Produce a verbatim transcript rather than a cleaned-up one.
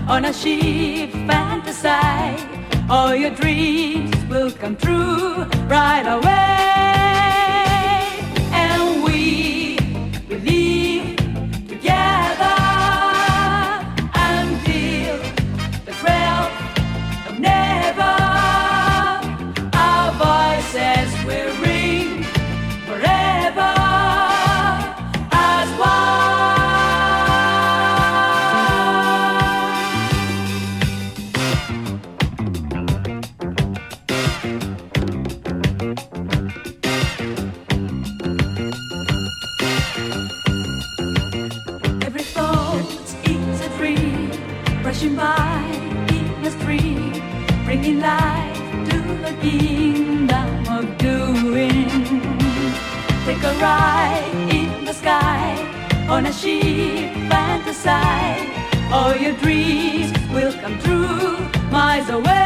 on a ship, fantasize. All your dreams will come true right away. And we will live together until the trail of never. Our voices will ring forever as one. Every thought is a dream, rushing by in the street, bringing life to the kingdom of doing. Take a ride in the sky on a ship, fantasize. All your dreams will come true miles away.